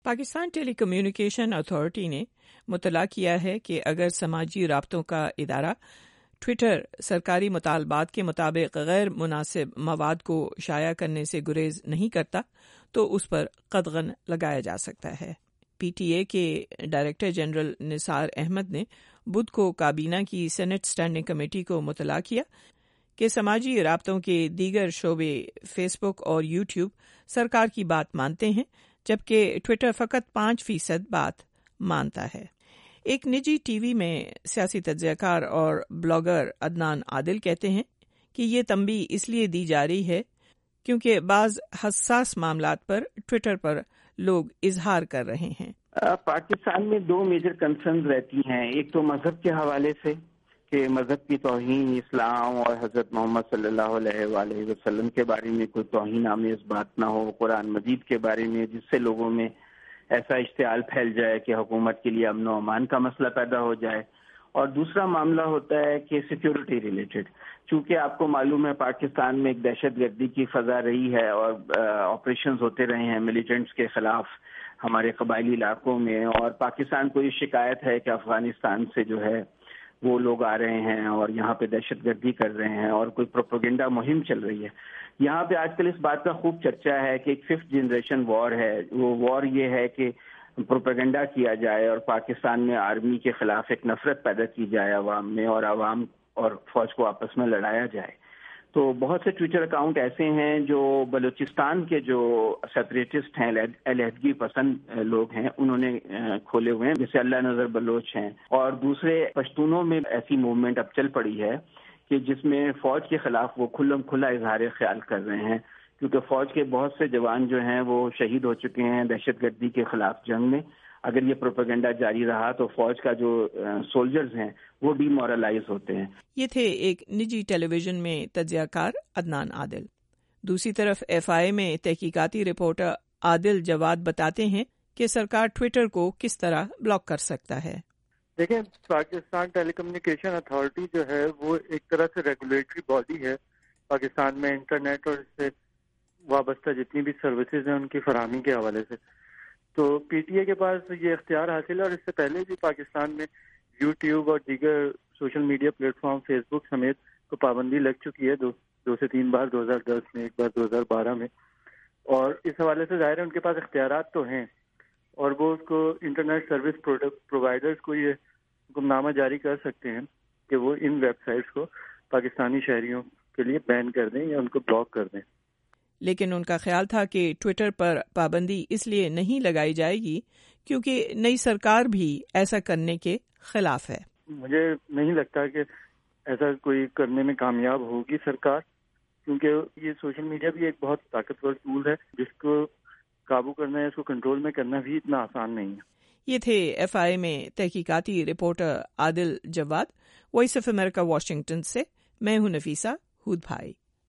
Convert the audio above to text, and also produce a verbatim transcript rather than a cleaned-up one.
پاکستان ٹیلی communication authority نے مطلع کیا ہے کہ اگر سماجی رابطوں کا ادارہ ٹویٹر سرکاری مطالبات کے مطابق غیر مناسب مواد کو شائع کرنے سے گریز نہیں کرتا تو اس پر قدغن لگایا جا سکتا ہے۔ پی ٹی اے کے ڈائریکٹر جنرل نثار احمد نے بدھ کو کابینہ کی سینٹ اسٹینڈنگ کمیٹی کو مطلع کیا کہ سماجی رابطوں کے دیگر شعبے فیس بک اور یوٹیوب سرکار کی بات مانتے ہیں جبکہ ٹویٹر فقط پانچ فیصد بات مانتا ہے۔ ایک نجی ٹی وی میں سیاسی تجزیہ کار اور بلاگر عدنان عادل کہتے ہیں کہ یہ تنبیہ اس لیے دی جا رہی ہے کیونکہ بعض حساس معاملات پر ٹویٹر پر لوگ اظہار کر رہے ہیں۔ پاکستان میں دو میجر کنسرنز رہتی ہیں، ایک تو مذہب کے حوالے سے کہ مذہب کی توہین، اسلام اور حضرت محمد صلی اللہ علیہ وآلہ وسلم کے بارے میں کوئی توہین آمیز بات نہ ہو، قرآن مجید کے بارے میں جس سے لوگوں میں ایسا اشتعال پھیل جائے کہ حکومت کے لیے امن و امان کا مسئلہ پیدا ہو جائے، اور دوسرا معاملہ ہوتا ہے کہ سیکیورٹی ریلیٹڈ، چونکہ آپ کو معلوم ہے پاکستان میں ایک دہشت گردی کی فضا رہی ہے اور آپریشنز ہوتے رہے ہیں ملیٹنٹس کے خلاف ہمارے قبائلی علاقوں میں، اور پاکستان کو یہ شکایت ہے کہ افغانستان سے جو ہے وہ لوگ آ رہے ہیں اور یہاں پہ دہشت گردی کر رہے ہیں اور کوئی پروپیگنڈا مہم چل رہی ہے۔ یہاں پہ آج کل اس بات کا خوب چرچا ہے کہ ایک ففتھ جنریشن وار ہے، وہ وار یہ ہے کہ پروپیگنڈا کیا جائے اور پاکستان میں آرمی کے خلاف ایک نفرت پیدا کی جائے عوام میں، اور عوام اور فوج کو آپس میں لڑایا جائے۔ تو بہت سے ٹویٹر اکاؤنٹ ایسے ہیں جو بلوچستان کے جو سیپریٹسٹ ہیں، علیحدگی پسند لوگ ہیں، انہوں نے کھولے ہوئے ہیں، جیسے اللہ نظر بلوچ ہیں، اور دوسرے پشتونوں میں ایسی موومنٹ اب چل پڑی ہے کہ جس میں فوج کے خلاف وہ کھلم کھلا اظہار خیال کر رہے ہیں، کیونکہ فوج کے بہت سے جوان جو ہیں وہ شہید ہو چکے ہیں دہشت گردی کے خلاف جنگ میں۔ اگر یہ پروپیگنڈا جاری رہا تو فوج کا جو سولجرز ہیں وہ ڈی مورلائز ہوتے ہیں۔ یہ تھے ایک نجی ٹیلی ویژن میں تجزیہ کار عدنان عادل۔ دوسری طرف ایف آئی میں تحقیقاتی رپورٹر عادل جواد بتاتے ہیں کہ سرکار ٹویٹر کو کس طرح بلاک کر سکتا ہے۔ دیکھیں، پاکستان ٹیلی کمیونیکیشن اتھارٹی جو ہے وہ ایک طرح سے ریگولیٹری باڈی ہے پاکستان میں انٹرنیٹ اور اس سے وابستہ جتنی بھی سروسز ہیں ان کی فراہمی کے حوالے سے۔ تو پی ٹی اے کے پاس یہ اختیار حاصل ہے، اور اس سے پہلے بھی پاکستان میں یوٹیوب اور دیگر social media platform Facebook سمیت کو پابندی لگ چکی ہے، دو دو سے تین بار، دو ہزار دس میں، ایک بار دو ہزار بارہ میں، اور اس حوالے سے ظاہر ہے ان کے پاس اختیارات تو ہیں، اور وہ اس کو انٹرنیٹ سروس پرووائڈرز کو یہ حکم نامہ جاری کر سکتے ہیں کہ وہ ان ویب سائٹس کو پاکستانی شہریوں کے لیے بین کر دیں یا ان کو بلاک کر دیں۔ لیکن ان کا خیال تھا کہ ٹویٹر پر پابندی اس لیے نہیں لگائی جائے گی کیونکہ نئی سرکار بھی ایسا کرنے کے خلاف ہے۔ مجھے نہیں لگتا کہ ایسا کوئی کرنے میں کامیاب ہوگی سرکار، کیونکہ یہ سوشل میڈیا بھی ایک بہت طاقتور ٹول ہے جس کو قابو کرنا ہے، اس کو کنٹرول میں کرنا بھی اتنا آسان نہیں ہے۔ یہ تھے ایف آئی میں تحقیقاتی reporter Adil Jawad. Voice of America Washington سے میں ہوں نفیسہ ہود بھائی۔